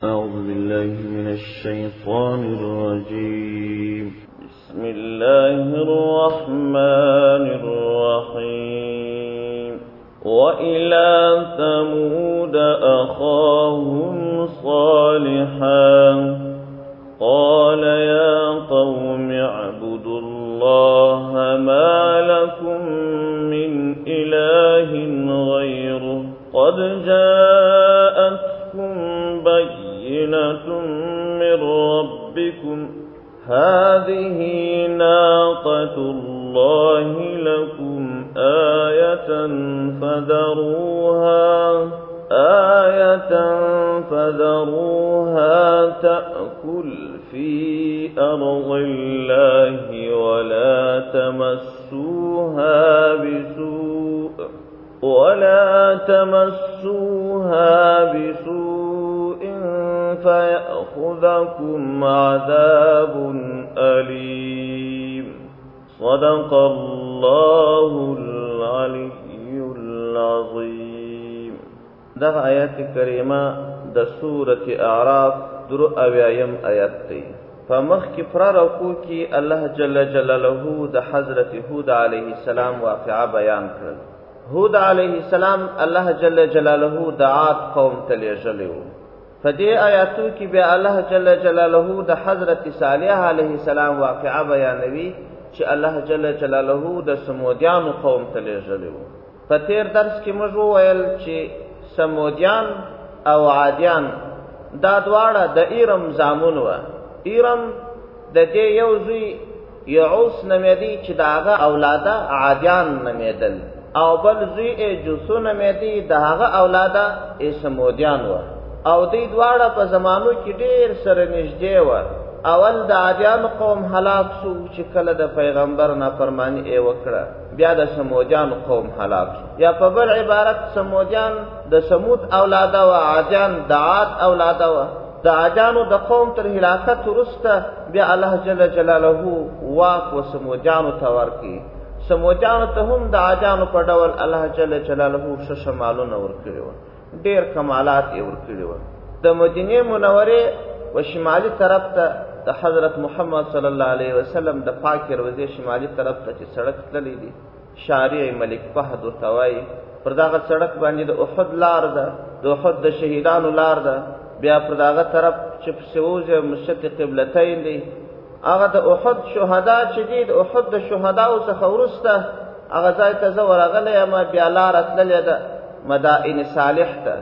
أعوذ بالله من الشيطان الرجيم. بسم الله الرحمن الرحيم. وإلى ثمود أخاهم صالحا قال يا قوم اعبدوا الله ما لكم من إله غيره قد جاءتكم بينة من ربكم هذه ناقة الله لكم آية فذروها تأكل في أرض الله ولا تمسوها بسوء فيأخذكم عذاب أليم. صدق الله العلي العظيم. دغه آیات کریمه د سورة اعراف درو اویایم آیات دی. فمخ کی پرارکو کی الله جل جلاله د حضرت هود علیه السلام واقعا بیان کړل. هود علیه السلام الله جل جلاله د عاد قوم ته لیږلی و. په دې آیاتو کې بیا الله جل جلاله د حضرت صالح علیه السلام واقعا بیانوي چې الله جل جلاله د سمودیانو قوم ته لیږلی و. په تیر درس کې موږ وویل چې سمودیان او عادیان دا دواړه د ایرم زامن و. ایرم د دې یو زوی یعوس نومیدی چې د هغه اولاده عادیان نومیدل، او بل زوی جوسو نومیدی د هغه اولاده سمودیان و. او دې دواړه په زمانو کې ډېر سره نږدې و. اول د عادیانو قوم هلاک شو چې کله د پیغمبر نافرمانی وکړه، بیا د سمودیانو قوم هلاک شو. یا په بل عبارت سمودیان د سمود اولاده و، عادیان د عاد اولاده و. د عادیانو د قوم تر هلاکت وروسته بیا الله جل جلاله واک و سمودیانو ته ورکړي. سمودیانو ته هم د عادیانو په ډول الله جل جلاله ښه مالونه ورکړي وو، ډېر کمالات یې ورکړي وو. د مدینې منورې و شمالي طرف ته د حضرت محمد صلی الله علیه وسلم د پاک روضې شمالي طرف ته چې سړک تللی دی، شارع ملک فهد ورته وایي. پر دغه سړک باندې د احد لار ده، د احد د شهیدانو لار ده. بیا پر دغه طرف چې پسې وځي مسجد قبلتین دی. هغه د احد شهدا چې دي، د احد د شهداو څخه وروسته هغه ځای ته زه ورغلی یم. بیا لاره تللې ده مدائن صالح ته.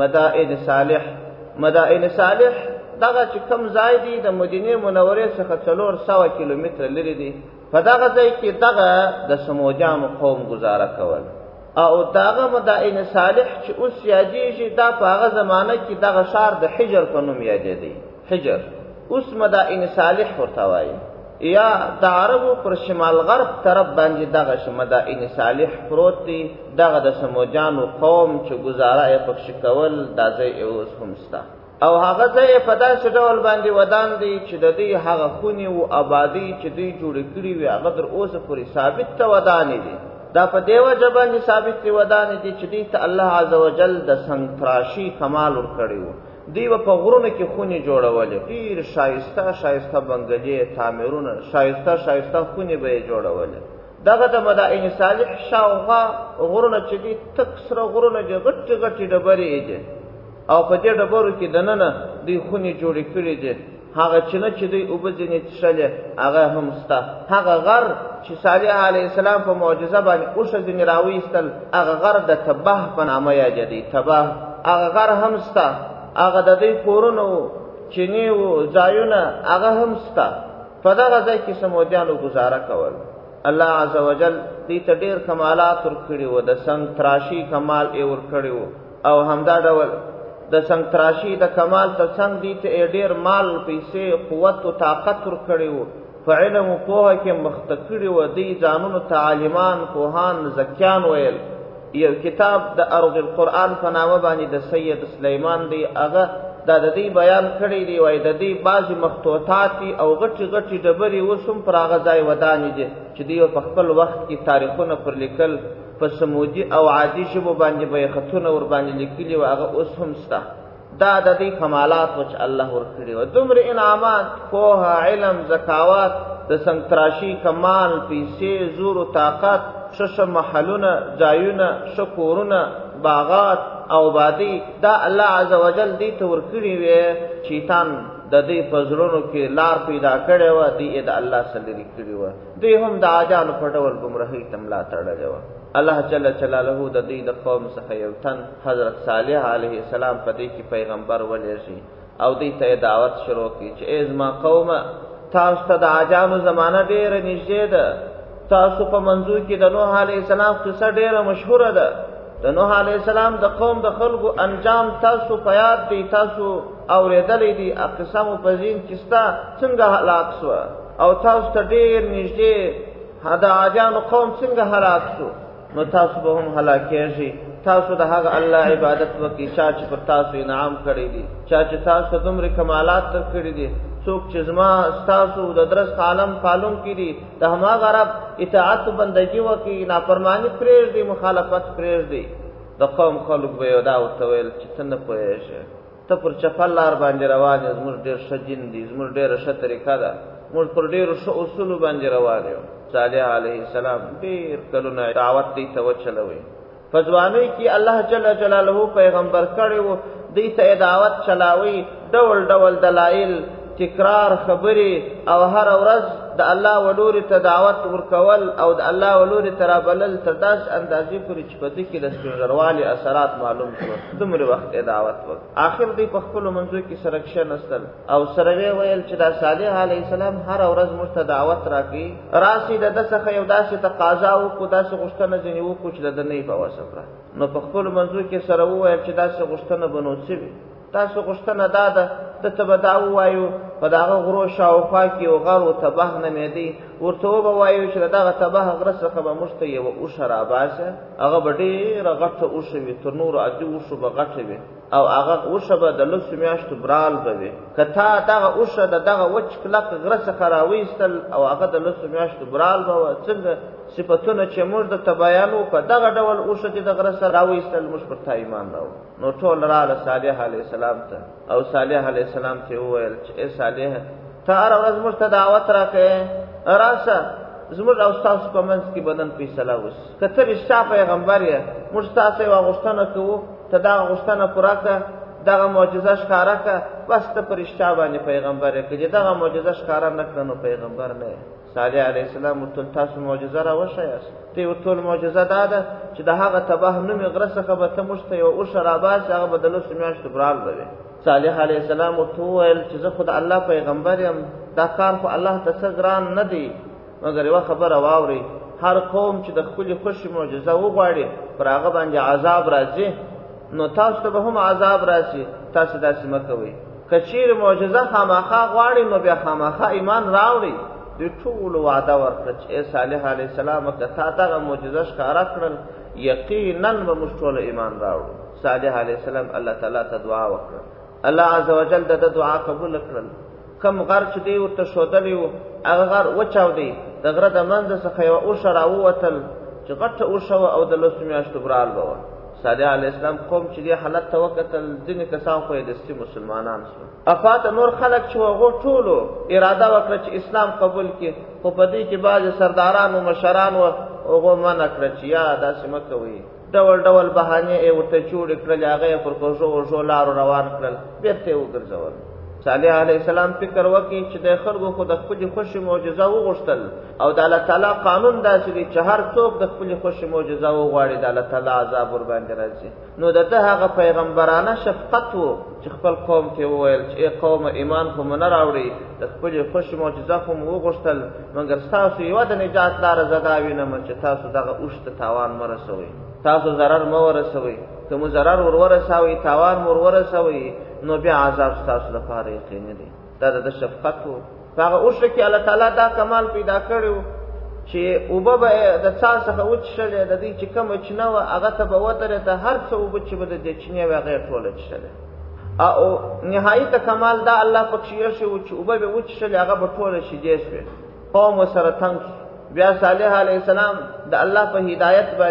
مدائن صالح دغه چې کم ځای دی د مدینې منورې څخه 400 کیلومتره لرې دی. په دغه ځای کې دغه د سمودیانو قوم گزاره کول. او دغه مدائن صالح چې اوس یادېږي، دا په هغه زمانه کې دغه ښار د حجر په نوم یادېدی. حجر اوس مدائن صالح ورته وایي. یا د عربو پر شمال غرب طرف باندې دغه مدائن صالح پروت دی. دغه د سمودیانو قوم چې گزاره یې پکښې کول، دا ځای اوس هم شته. او هغه ځای په داسې ډول باندې ودان دی چې د دوی هغه خونې و آبادۍ چې دوی جوړې کړي وي هغه تر اوسه پورې ثابت ته ودانې دي. دا په دې وجه باندې ثابت ته ودانې دي چې دوی ته الله عز وجل د سنگ تراشي کمال ورکړی و. دوی به په غرونو کې خونې جوړولې، ډېر ښایسته بنګلې، تعمیرونه، ښایسته خونې به یې جوړولې. دغه د مدائن صالح شاوخوا غرونه چې دي تک سره غرونه دي، غټې ډبرې دي. او په دې ډبرو کې دننه دوی خونې جوړې کړې دي. هغه چینه چې دوی اوبه ځینې څښلې هغه هم شته. هغه غر چې صالح علیه السلام په معجزه باندې اوښه ځینې راویستل، هغه غر د تباه په نامه یادېدی. تباه هغه غر هم شته. هغه د دوی کورونه و، چینې و، ځایونه هغه هم شته. په دغه ځای کې سمودیانو گزاره کول. الله عز وجل دوی ته ډېر کمالات ورکړي وو. د سنگ تراشي کمال یې ورکړی وو. او همدا ډول د سنگ تراشي د کمال تر څنګ دي ته ډېر مال، پیسې، قوت او طاقت ورکړی وو. په علم او پوهه کې مخته کړي وو. دوی ځانونو ته عالمان، پوهان، زکیان ویل. یو کتاب د ارض القرآن په نامه باندې د سید سلیمان دی، هغه دا د دې بیان کړی دی. وایي د دې بعضې مخطوطات او غټې ډبرې اوس هم پر هغه ځای ودانې دي چې دوی په خپل وخت کې تاریخونه پر لیکل. په سمودي او عادي ژبو باندې به یې خطونه ور باندې لیکلي و، هغه اوس هم شته. دا د دې کمالات چې الله ورکړي و دومره انعامات پوهه علم زکاوات د سنتراشی کمال پیسې زور او طاقت شش محلونه ځایونه شکورونه باغات او بادي دا الله عزوجل دې ته ورکړي وي شیطان د دې پزړونو کې لار پیدا کړي و دې د الله سره لري کړي و دې هم د اجانو په ډول گمراهۍ تملا تړلې و الله جل جلاله د دې د قوم څخه یو تن حضرت صالح علیه السلام په دې کې پیغمبر ولېږي او دې ته دعوت شروع کړي چې ازما قوم تاسو ته د اجانو زمانہ ډېر نږدې ده تاسو په منځو کې د نوح علیه السلام قصه ډېره مشهوره ده د نوح علیه السلام د قوم د خلقو انجام تاسو په یاد دي تاسو اورېدلې دي اقسام په ځین کیستا څنګه هلاک شو او تاسو ته ډېر نږدې دا اجانو قوم څنګه هلاک شو نو تاسو به هم هلاکیږئ تاسو د هغه الله عبادت وکړئ چې پر تاسو انعام کړی دي چې تاسو دومره کمالات کړی دي څوک چې زما تاسو د درس عالم معلوم کړي د هماغه رب اطاعت بندگی وکړي نافرمانی پرېږدي مخالفت پرېږدي د قوم خلق به یو دا وتویل چې څنګه پوهیږي ته پر چفل لار باندې روان یې زموږ ډېر ښه دین دي زموږ ډېره ښه طریقه ده موږ پر ډېرو ښه اصولو باندې روان یو صالح علیه السلام ډېر کلونه دعوت دې ته وچلوي په ځوانۍ کې الله جل جلاله پیغمبر کړی و دې ته دعوت چلاوي ډول ډول دلایل تکرار خبرې او هر ورځ د الله ولوري ته دعوت ورکول او د الله ولوري ته رابلل تر داس اندازې پورې چې په دې کې د سپینږیروالي اثرات معلوم شو دومره وخت دعوت وکړ اخر دې په خپل منځو کې سرکشن استل او سره ویل چې دا صالح علیه السلام هر ورځ موږ ته دعوت راکړي راسي د څخه یو داسې تقاضا وکړو داسې غوښتنه ځنې وکړو چې د نه په وسه نو په خپل منځو کې سره وویل چې داسې غوښتنه بنوڅي تاسو غوښتنه داده د تبداو وایو په داغه غرو شاوخوا کې او غر او تباه نه مېدی ورته وایو چې داغه تباه غره څخه به مشته یو او شراباسه هغه بډې رغټه او شوي تر نور اجو شو بغټه وي او هغه او شبه د لس میاشتو برال به کته داغه او شه دغه وچ کلک غره څخه راويستل او هغه د لس میاشتو برال به څنګه صفاتونه چې موږ د تبیانو په دغه ډول او شه د غره سره راويستل موږ پر تا ایمان راو نو ټول را صالح علیه السلام ته او صالح علیه السلام ته وویل چې اے صالح ته هر ورځ موږ ته دعوت راکې راشه زموږ او تاسو په منځ کې بدن فیصله وس کته رښتا پیغمبر یې موږ تاسو یو غوښتنه کوو ته دا غوښتنه پوره کړه دغه معجزه ښکارا کړه بس ته پرشتہ باندې پیغمبر یې کړي دغه معجزه ښکارا نه کړنو پیغمبر نه صالح علیه السلام ورته تاسو معجزه را وښیاست ته ورته معجزه ده چې د هغه تباه نوم غره څخه به ته مشته یو او شراباس هغه بدلو سمیاشت برال به صالح علیه السلام ورته ویل چې زه خدای الله پیغمبر یم دا کار خو الله ته څنګه نه دی مګر یو خبره واوري هر قوم چې د خپل خوشي معجزه وغواړي پر هغه باندې عذاب راځي نو تاسو ته به هم عذاب راځي تاسو داسې مکوئ کچیر معجزه خامخا غواړي نو بیا خامخا ایمان راوړي د ټول وعده ورکړه چې صالح علیه السلام ته تاغه معجزه ښکارا کړل یقینا به مشتول ایمان راوړو صالح علیه السلام الله تعالی ته دعا وکړه الله عزوجل د دعا قبول کړل کم غر چې دی ورته شودلیو هغه غر وچاو دی د غره د منځ څخه یو او شراو وتل چې غټه او شو او د لوس میاشتو برال بوه صالح علیه السلام قوم چې دی حالت توکتل ځینې کسان خو د ستی مسلمانان شو افات نور خلق چې هغه ټولو اراده وکړه چې اسلام قبول کړي خو په دې کې بعض سرداران او مشران او هغه منع کړ چې یا داسې مکوي ډول ډول بهانه یې ورته جوړ کړل هغه پر کوژو او لار روان کړل بیرته وګرځول صالح علیه السلام فکر وکړي چې د خلکو خو د خپل خوشي معجزه وغوښتل او د الله تعالی قانون داسې دی چې هر څوک د خپل خوشي معجزه وغواړي د الله تعالی عذاب ور باندې راځي نو دته هغه پیغمبرانه شفقت وو چې خپل قوم ته وویل چې قوم ایمان خو نه راوړي د خپل خوشي معجزه خو وغوښتل مګر تاسو یو د نجات لار زداوی نه چې تاسو دغه اوشت تاوان مرسوي تاسو zarar مو ورسوي کوم zarar ورسوي تاوان مور ورسوي نو بیا عذاب تاسو لپاره یقیني دي دا د شفقت او هغه اوسه کې الله تعالی دا کمال پیدا کړو چې وبه د څاڅه وچشلې د دې چې کوم چنو هغه ته به وتره ته هر څه وب چې بده د چنی وغه ټوله چشلې او نهایت کمال دا الله پکې شو چې وبه وچشلې هغه به ټوله شي جېسه قوم سره څنګه بیا صالح علیه السلام د الله په هدایت باندې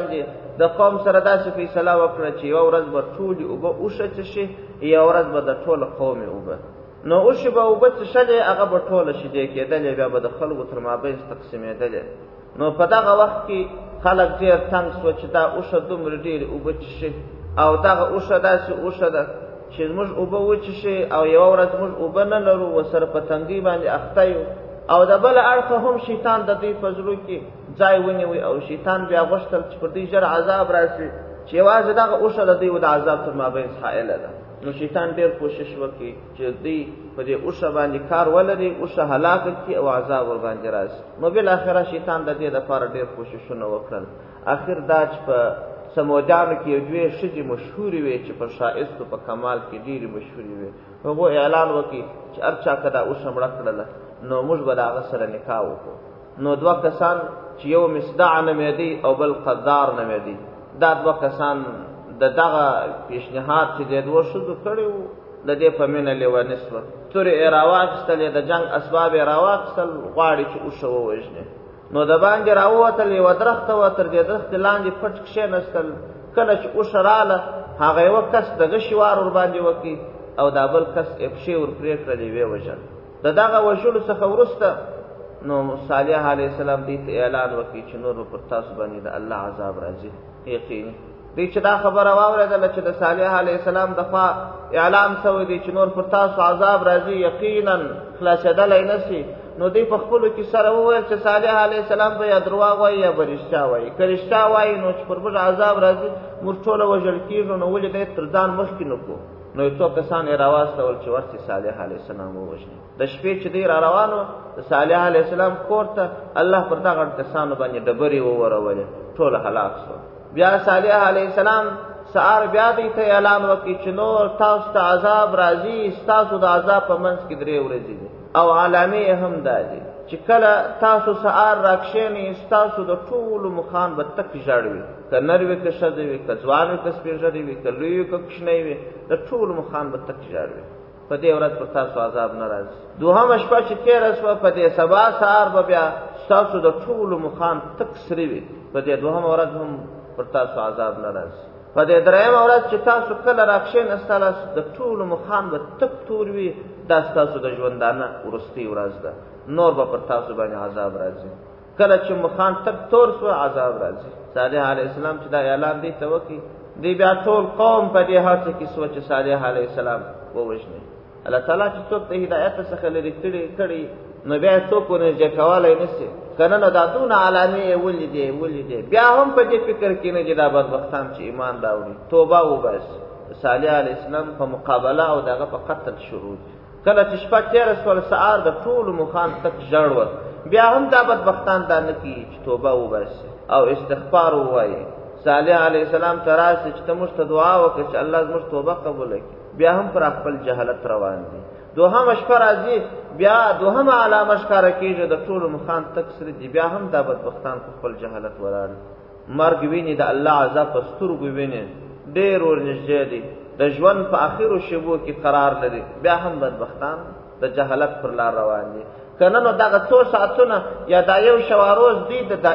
د قوم سره داسې فیصله وکړه چې یوه ورځ به ټولې اوبه اوښه څښي، یوه ورځ به د ټوله قوم اوبه. نو اوښې به اوبه څښلې، هغه به ټوله شیدې کېدلې، بیا به د خلکو تر مابینځ تقسیمېدلې. نو په دغه وخت کې خلک ډېر تنګ سوه چې دا اوښه دومره ډېرې اوبه څښي، او دغه اوښه داسې اوښه ده چې موږ اوبه وڅښي او یوه ورځ موږ اوبه نه لرو، ورسره په تنګۍ باندې اخته یو. او د بل اړخه هم شیطان د دوی په زړو کې ځای ونیوي، او شیطان بیا غوښتل چې پر دوی ژر عذاب راشي، چې یوازې دغه اوښه د دوی د عذاب تر مابینځ حائله ده. نو شیطان ډېر کوشش وکړي چې دوی په دې اوښه باندې کار ولري، اوښه هلاکه کړي او عذاب ورباندې راشي. نو بالاخره شیطان د دې دپاره ډېر کوششونه وکړل. اخر دا چې په سمودیانو کې یو دوې ښځې مشهورې وې چې په ښایستو په کمال کې ډېرې مشهورې وې. هغو اعلان وکړي چې هر چا که دا اوښه مړه کړله نو موږ به د هغه سره نکاح وکړو. نو دوه کسان چې یو مصدع نومېدی او بل قدار نومېدی، دا دوه کسان د دغه پیشنهاد چې د دوه ښځو کړی و د دې په مینه لیوني سوه. تورې یې راواخیستلې، د جنګ اسباب یې راواخیستل، غواړي چې اوښه ووژني. نو د باندې راووتل، یوه درخته وه، تر دې درختې لاندې پټ کښېنستل. کله چې اوښه راله، هغه یوه کس د غشي وار ورباندې وکړي او دا بل کس یې پښې ور پرې کړلې، ویې وژل. د دغه وژلو څخه وروسته نو صالح علیه السلام دوی ته اعلان وکړي چې نور به پر تاسو باندې د الله عذاب راځي. یقیني دوی چې دا خبره واورېدله چې د صالح علیه السلام د خوا اعلان شوی دی چې نور پر تاسو عذاب راځي، یقینا خلاصېدلی نه شي. نو دوی په خپلو کې سره وویل چې صالح علیه السلام به یا درواغ وایي یا به رښتیا وایي. که رښتیا وایي نو چې پر موږ عذاب راځي، موږ ټوله وژل کېږو، نو ولې دی تر ځان مخکې نه کړو. نو یو څو کسان یې راواستول چې ورسې صالح علیه السلام ووژني. د شپې چې دوی را روان وو د صالح علیه السلام کور ته، الله پر دغه کسانو باندې ډبرې وورولې، ټوله هلاک شول. بیا صالح علیه السلام سهار بیا دوی ته اعلان وکړي چې نور تاسو ته عذاب راځي، ستاسو د عذاب په منځ کې 3 ورځې دي، او علامې هم دا دي چې کله تاسو سهار راکښېنئ ستاسو د ټولو مخان به تک ژړ وي، که نر وي که ښځه وي، که ځوان وي که سپین ږیری وي، که لوی وي که کوچنی وي، د ټولو مخان به تک ژړ وي. په دې ورځ پر تاسو عذاب نه راځي. دوهمه شپه چې تېره شوه، په دې سبا سهار به بیا ستاسو د ټولو مخان تک سرې وي، په دې دوهمه ورځ هم پر تاسو عذاب نه راځي. په دې درېیمه ورځ چې تاسو کله راکښېنستلاست د ټولو مخان به تک تور وي، دا ستاسو د ژوندانه وروستۍ ورځ ده، نور به پر تاسو باندې عذاب راځي. کله چې مخان تک تور سوه عذاب راځي. صالح علیه السلام چې دا اعلان دی ته وکړي، دی بیا ټول قوم په دې هڅه کې سوه چې صالح علیه السلام ووژني. الله تعالی چې څوک د هدایت څخه لرې کړي نو بیا څوک ورنږدې کولی نه شي. که نه نو دا دونه علامې یې ولیدې بیا هم په دې فکر کې نه دي دا بدبختان چې ایمان راوړي، توبه وباسي. صالح علیه السلام په مقابله او دغه په قتل شروع دي. کله چې شپه تېره شول، سهار د ټولو مخان تک ژړ ول، بیا هم دا بدبختان دا نه کېږي چې توبه وباسي او استغفار ووایي. صالح علیه السلام ته راسي چې ته موږ ته دعا وکړه چې الله زموږ توبه قبوله کړي، بیا هم پر خپل جهالت روان دي. دوهمه شپه راځي، بیا دوهمه علامه ښکاره کېږي، د ټولو مخان تک سره دي، بیا هم دا بدبختان په خپل جهالت ولاړ دي. مرګ ویني، د الله عذاب په سترګو ویني، ډېر ورنږدې دي، د ژوند په اخرو شېبو کې قرار لري، بیا هم بدبختان د جهالت پر لار روان دي. که نه نو دغه څو ساعتونه یا دا یو شوا روز دی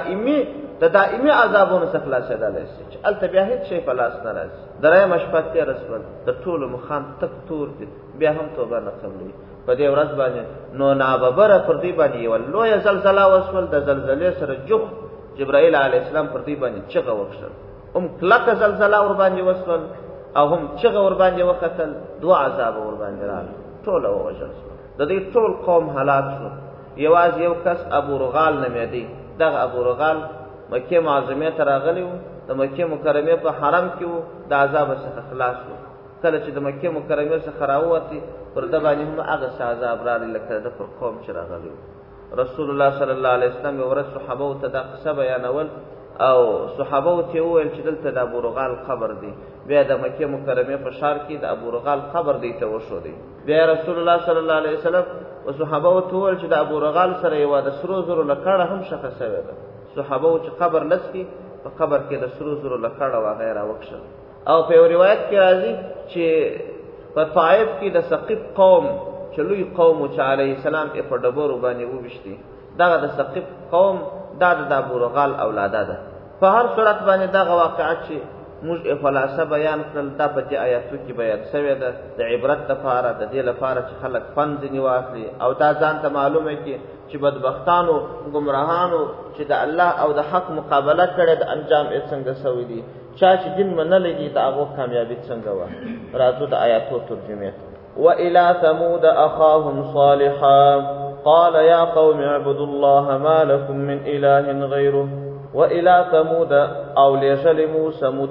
د دائمي عذابونو څخه خلاصېدلی شي چې هلته بیا هېڅ شی په لاس نه راځي. درېیمه شپه تېره شول، د ټولو مخان تک تور دي، بیا هم توبه نه قبلوي. په دې ورځ باندې نو ناببره پر دوی باندې یوه لویه زلزله وشول. د زلزلې سره جوخت جبرائیل علیه السلام پر دوی باندې چغه وکښل، هم کلکه زلزله ورباندې وشول او هم چغه ورباندې وختل، 2 عذابه ورباندې راغلل، ټوله ووژل شول. د دې ټول قوم هلاک شو. یوازې یو کس ابو رغال نومېدی. دغه ابو رغال مکې معظمې ته راغلی و، د مکې مکرمې په حرم کې و، د عذاب څخه خلاص و. کله چې د مکې مکرمې څخه راووتې، پر ده باندې هم هغسې عذاب راغلی لکه د پر قوم چې راغلی و. رسول الله صلی الله علیه وسلم یو ورځ صحابو ته دا قصه بیانول او صحابو ته وویل چې دلته د ابو رغال قبر دی. بیا د مکې مکرمې په ښار کې د ابو رغال قبر دی ته وښودی. بیا رسول الله صلی الله علیه وسلم و صحابو ته وویل چې د ابو رغال سره یوه د سرو زرو لکړه هم ښخه شوې ده. صحابو چې قبر لس کړي، په قبر کې د سرو زرو لکړه و هغه یې راوکښل. او په یو روایت کې راځي چې په طائف کې د ثقیف قوم چې لوی قوم و چې علیه السلام یې په ډبرو باندې وویشتي، دغه د ثقیف قوم دا د ابو رغال اولاده ده. په هر صورت باندې دا واقعات چې موږ خلاصه بیان کړل دا په دې آیاتو کې بیان شوی ده د عبرت لپاره، د دې لپاره چې خلک فن ځنی واخلي او دا ځان ته معلومه کې چې بدبختانو گمراهانو چې د الله او د حق مقابله کړي د انجام یې څنګه سوي دي، چا چې دین منلې دي دا هغه کامیابی څنګه و. راځو د آیاتو ترجمه. وإلى ثمود أخاهم صالحا قال يا قوم اعبدوا الله ما لكم من إله غيره. وإلى ثمود او ليشلموا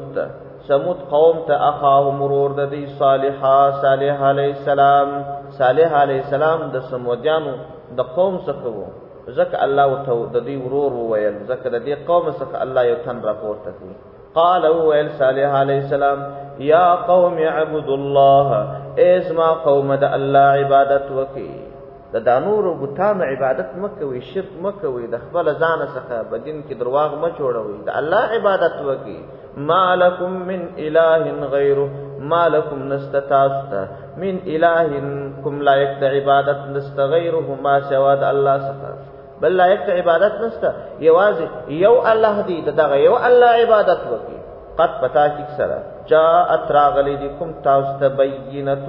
ثمود قوم ته اخاهم مرور د دې صالح علیہ السلام. صالح علیہ السلام د سمودیانو د قوم څخه وو، ځکه الله وته د دې ورور وویل، ځکه د دې قوم څخه الله یو تن راپورته کړ. قال وویل صالح علیہ السلام یا قوم اعبدوا الله، ازما قوم د الله عبادت وکي، د دانور بوتانو عبادت مکوي، شرک مکوي، د خپل ځان څخه بدین کې درواغ م جوړوي، د الله عبادت وکي. ما لكم من اله غیره، ما لكم نستتاست من اله کوم لایق د عبادت نست غیره ما سوا د الله څخه، بل لایق د عبادت نست، یوازې یو الله دی، دغه یو الله عبادت وکي. قد پتا کی سره جاءت راغلی دی کوم تاسو ته بینۃ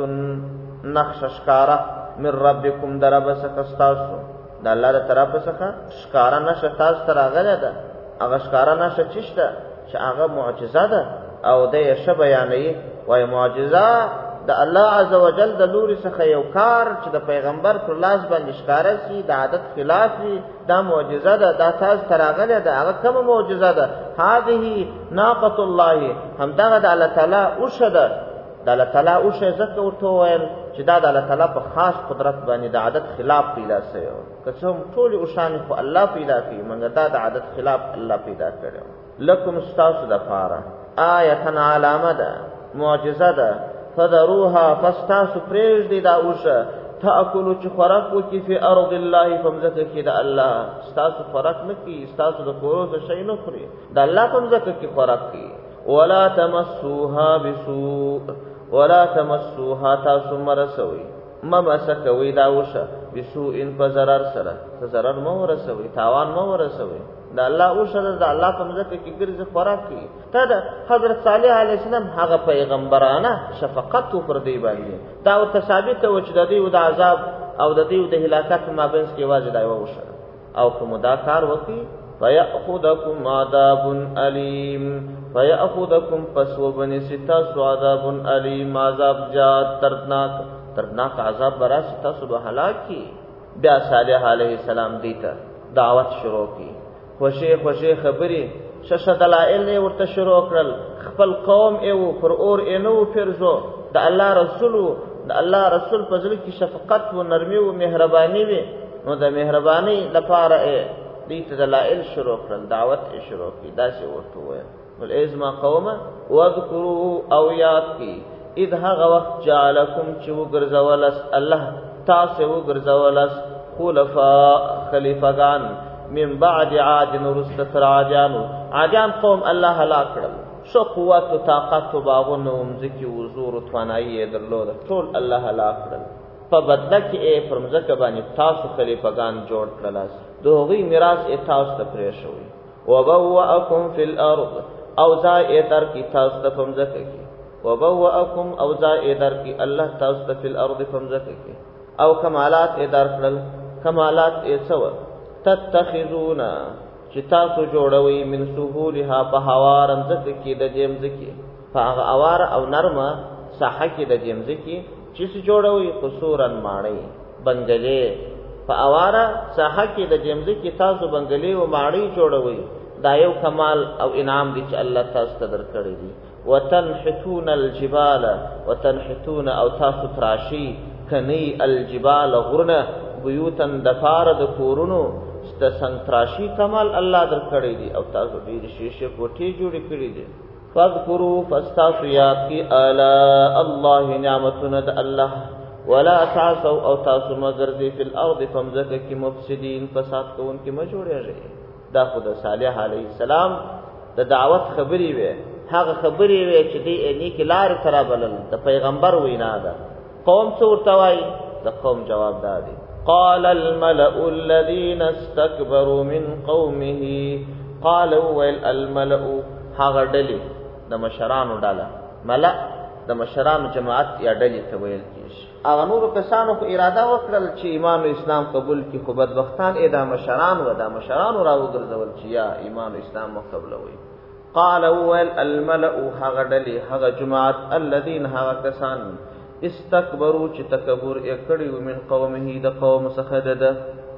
نقش اشکارا من ربکم درب سکستاسو، د الله د طرف څخه اشکارا نشه تاسو ته راغلی ده. هغه اشکارا نشه چشته چې هغه معجزه ده او د یې بیانې وای معجزه د الله عزوجل د لوري څخه یو کار چې د پیغمبر پر لاس باندې ښکارا شي د عادت خلاف وي، دا معجزه ده، دا تاسو تراغله ده. هغه کوم معجزه ده؟ هذه ناقۃ الله، همدغه د الله تعالی اوشه ده، د الله تعالی اوشه ځکه ورته ویل چې دا د الله تعالی په خاص قدرت باندې د عادت خلاف پیدا شوی، که څوم ټول اوشان خو الله پیدا کړي، مګر دا د عادت خلاف الله پیدا کړو. لکم استاسو د پاره آیتن علامه ده، معجزه ده. فذروها فاستاسو پریج دی دا اوشه تاکلو چې خوراک وکي فی ارض الله، فمزکه کې د الله استاسو خوراک نکي، استاسو د کوروز شي نه خوري، د الله فمزکه کې خوراک کی. ولا تمسوها بسوء، ولا تمسوها تاسو مرسوي ممسکوي دا اوشه بسوء په zarar سره، zarar مو ورسوي، تاوان مو ورسوي. د الله او شر د الله په مزکه کې ګرځي خوراک کی. ته د حضرت صالح علیه السلام هغه پیغمبرانه شفقت پر دی باندې دا او ثابت او چې د دې د عذاب او د دې د هلاکت مابینس کې واجب دی او شر او کوم دا کار وکي فیاخذکم عذاب الیم، فیاخذکم پسوبنی ستا عذاب الیم، عذاب جات دردناک عذاب برا ستا سبح هلاکی. بیا صالح علیه السلام دیتا دعوت شروع کی، خوشی خبری شش دلائل نے ورته شروع کړل، خپل قوم ایو پر اور اینو فرزو د الله رسول په ځل کې شفقت و نرمي و مهرباني وي، نو د مهرباني لپاره دې دلائل شروع کړل، دعوت شروع کی. دا څه ورته وایي ول ازما قوم واذکروا او یاد کی اذ هغه وخت جعلکم چې وګرځولس الله تاسو وګرځولس خلفاء خلیفگان من بعد عاد نرست عادیان قوم الله هلاک کړل، شو قوت او طاقت او باغونو مزکی او زور او توانایي درلود، ټول الله هلاک کړل. په بدله کې فرمزکه باندې تاسو خلیفگان جوړ کړل، دوغي میراث تاسو ته پرې شوی. وبوأکم فی الارض او زائدر کی تاسو ته فرمزکه کی، وبوأکم او زائدر کی الله تاسو ته فی الارض فرمزکه کی، او کمالات ادار کړل. کمالات څور تتخذون چې تاسو جوړوي من سهولها په هوارم ځکه کې د جمځکي په هغه اوار او نرمه ساحه کې د جمځکي چې جوړوي قصورن ماړی بنگلې په اوار ساحه کې د جمځکي تاسو بنگلې او ماړی جوړوي، دا یو کمال او انعام دی چې الله تاسو ته درکړی دی. وتنحتون الجبال، وتنحتون او تاسو تراشی کنی الجبال غرنا بیوتن دفار د کورونو ست سنتراشی کمال الله در کړی دی او تاسو ډیر شیشه کوټی جوړی کړی دی. فذكروا فاستاسو یاد کی الا الله نعمتنا د الله، ولا تعصوا او تاسو مگر دی فی الارض فمزکه کی مفسدین فساد کوون کی مجوړی. دا خود صالح علیه السلام د دعوت خبری وی، هغه خبری وی چې دی نیک لار ترا بلل د پیغمبر وینا ده. قوم څورتوي د قوم جواب دادی قال الملأ الذين استكبروا من قومه قال ويل الملأ هغه ډلې د مشرانو ډله، ملأ د مشرانو جماعت یا ډلې ته ویل کېږي. هغه نورو کسانو په اراده وکړل چې ایمان او اسلام قبول کړي، خو بدبختان دا مشران و، دا مشرانو راوګرځول چې یا ایمان او اسلام مقبلوي. قال ويل الملأ هغه ډلې هغه جماعت الذين هغه کسان استكبروا چې تکبر یې کړی من قومه د قوم څخه ده،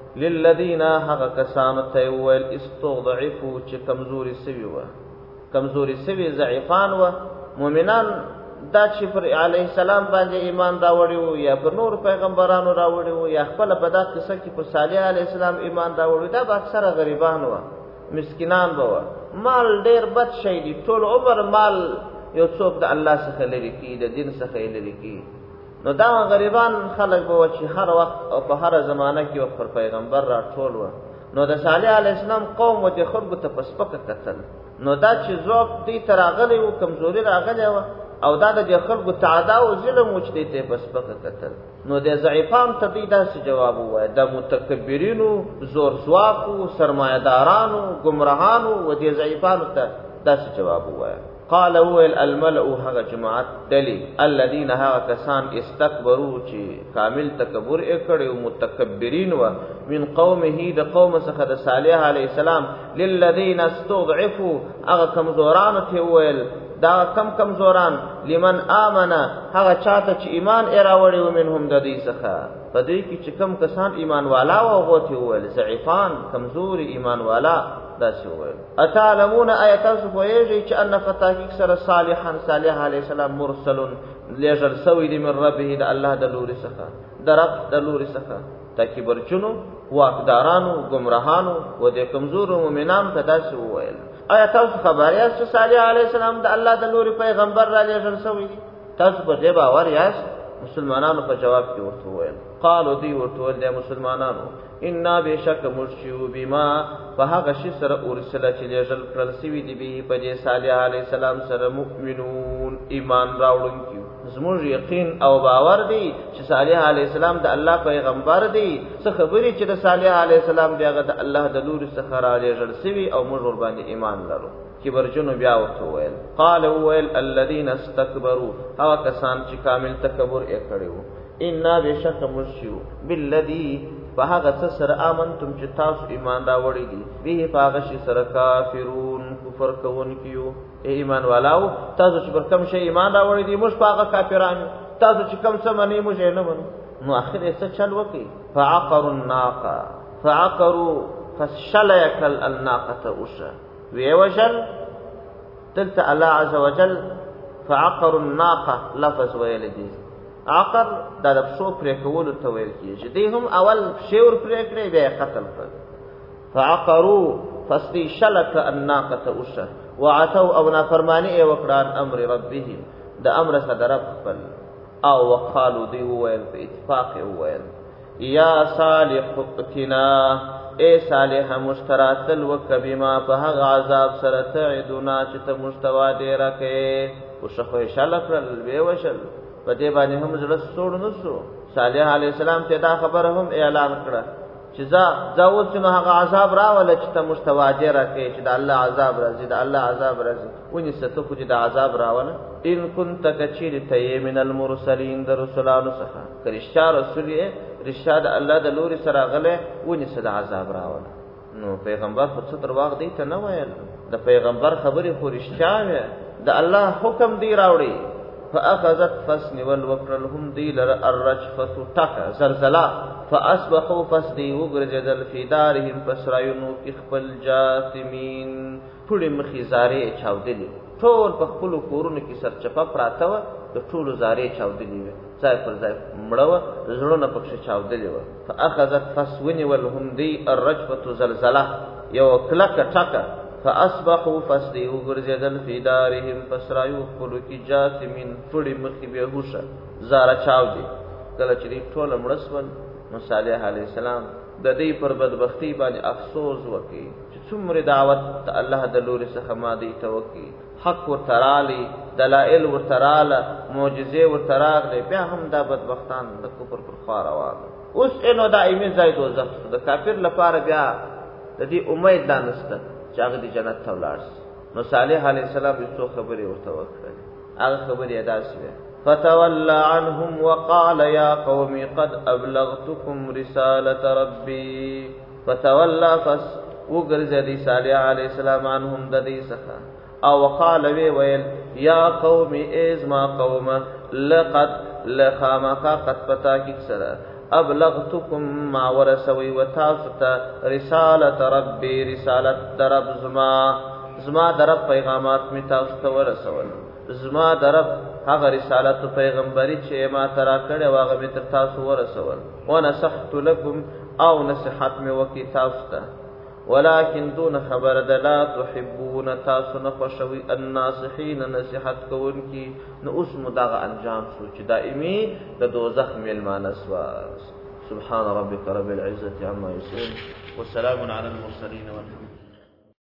للذین هغه کسانو ته ویل استضعفوا چې کمزوري سوي و، کمزوري سوي ضعیفان و. مؤمنان دا چې پر علیه السلام باندې ایمان راوړي وو یا پر نور پیغمبرانو راوړي وو یا خپل په دا قصه کې پر صالح علیه السلام ایمان راوړي، دا اکثره غریبان و، مسکینان و. مال ډیر بد شي دي، ټول عمر مال یو څوک د الله څخه لري کی، د دین څخه لري کی. نو دا غریبان خلک به چې هر وخت او په هر زمانہ کې پر پیغمبر را ټول و. نو د صالح علیه السلام قوم و د خلکو ته پسپکه قتل. نو دا چې ذوق دې تراغلی و، کمزوري راغلی و، او دا د خلکو تعدا او ظلم و چې دې ته پسپکه قتل. نو د ضعیفان ته دې داسې جواب ووایه، د متکبرینو، زور زواکو، سرمایه‌دارانو، گمراهانو و دې ضعیفانو ته داسې جواب ووایه. قال ويل الملأ هغه جماعت دلی الذين هغه کسان استكبروا چې کامل تکبر کړي او متکبرین و من قومه د قوم څخه د صالح علیه السلام للذين استضعفوا هغه کمزوران ته ویل، دا کم کمزوران لمن آمنا هغه چاته چې ایمان راوړي و منهم د دې څخه، په دې کې چې کم کسان ایمان والا و هغه ته ویل ضعیفان کمزوري ایمان والا داسې ویل. اتعلمون آیات سوفیږي چې ان فتاحی سره صالح علیه السلام مرسل لېږل سوی دی من ربه د الله د لوري څخه، د رب د لوري څخه، تاکي برچونو واقدارانو گمراهانو و د کمزورو مؤمنانو ته داسې ویل. آیا تاسو خبر یاست چې صالح علیه السلام د الله د لوري پیغمبر را لېږل سوی دی؟ تاسو په دې باور یاست؟ مسلمانانو په جواب کې ورته ویل. قالو دی ورته ویل د مسلمانانو ان بشک مرشیو بما فهغه شی سره ورسله چې لېږل کړل سوي دی به په دې صالح علیه السلام سره مؤمنون ایمان راوړونکي. زموږ یقین او باور دی چې صالح علیه السلام د الله پیغمبر دی. څه خبرې چې د صالح علیه السلام دغه د الله د لوري څخه را لېږل سوي او موږ ور باندې ایمان لرو. کبرجنو بیا ورته ویل. قال ویل الذين استكبروا هغه کسان چې کامل تکبر یې کړی وو ان بشک مرشیو بالذي فهغه سره امنتم چې تاسو ایمان راوړی دي به هغه شي سره کافرون کفر کوونکیو. ایمان والاو تاسو چې پر کوم شی ایمان راوړی دي موږ هغه کافرانو، تاسو چې کوم څه منئ موږ نه منو. نو اخر یې څه چل وکي فعقروا الناقه فعقروا فشليكل الناقه وشا ويوجل تلت الله عز وجل فعقروا الناقه لفظ ویل دي. عقر دا د پښو پرې کولو ته ویل کېږي. دی هم اول شیور پرې کړی بیا قتل کړ. فعقروا فستی شلک الناقه وشا وعتوا او نافرمانی وکړان امر ربهم د امر صدر خپل او وقالو دی ویل په اتفاق ویل یا صالح اتنا اے صالح مشتراتل وکبما په هغه عذاب سره تعدنا چې ته مستوا دی راکې او شخو شلکل به وشل په دې باندې هم زړه سوړ نسو. صالح علیه السلام ته دا خبره هم اعلان کړه چې ځا اوس نو هغه عذاب راول چې ته مستوا دی راکې چې د الله عذاب راځي، د الله عذاب راځي ونی ستو خو د عذاب راول. ان كنت کچیر ته من المرسلین د رسولانو څخه کرشا رسول رشاد الله د لوري سره غله ونی صد عذاب راول. نو پیغمبر خو څه تر واغ دی ته نه ویل، د پیغمبر خبره خو رښتیا ده، د الله حکم دی راوړي. فاخذت فسن والوكرلهم ديلر الرجفه تك زلزلہ فاصبحوا فسدي وغرجدل في دارهم فسراينو خپل جاثمين ټول مخي زاري چاودلي، ټول په خپل کورونو کې سرچپه پراته و، د ټول زاري چاودلي و، ځای پر ځای مړو زړونه پکښه چاودلي و. فاخذت فسوني والهم دي الرجفه زلزلہ یو کلک ټکه فاصبحوا فسدي وغرزدل في دارهم فسرايو خپل کی جاثمين ټول مخي به هوشه زارا چاودي. کله چې ټول مړسول نو صالح عليه السلام د دې پر بدبختی باندې افسوس وکي چې څومره دعوت الله د لوري څخه مادي توکي، حق ورترالی، دلائل ورتراله، معجزې ورتراغله، بیا هم دا بدبختان د کفر پر خوا روان. اوس انو دایمي ځای دوزخ د کافر لپاره بیا د دې امید دانسته چې هغه د جنت ته ولاړ شي. نو صالح علیه السلام یو خبرې ورته وکړه. هغه خبرې ادا شوه. فتولى عنهم وقال يا قوم قد ابلغتكم رسالة ربي. فتولى فس وګرځي صالح علیه السلام عنهم د دې څخه او وقال ویل یا قوم از ما قوم لقد لخامقا قد پتا کی سره ابلغتكم ما ورسوي وتاسطا رسالة ربي رسالت درب زما درب پیغامات می تاسو ته ورسول. زما درب هغه رسالت پیغمبري چې ما ترا کړه واغه می تر تاسو ورسول. ونصحت لكم او نصيحت می وکي تاسو ته ولكن دون خبر لا تحبون تاسو نخوشوي الناصحين نصيحت کوون کی نو اوس مدغه انجام شو چې دائمي د دوزخ ملمان سوار. سبحان ربك رب العزة عما يصفون وسلام على المرسلين والحمد